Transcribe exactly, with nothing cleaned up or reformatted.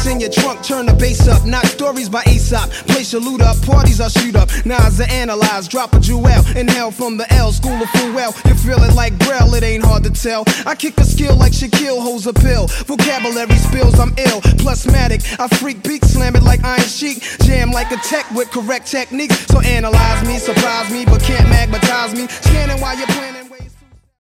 in your trunk, turn the bass up. Not stories by Aesop. Place your loot up, parties I shoot up. Nas are analyze, drop a jewel. Inhale from the L, school of full well. You feel it like Braille, it ain't hard to tell. I kick a skill like Shaquille holds a pill. Vocabulary spills, I'm ill. Plusmatic, I freak beat, slam it like Iron Sheik. Jam like a tech with correct techniques. So analyze me, surprise me, but can't magnetize me. Standing while you're planning.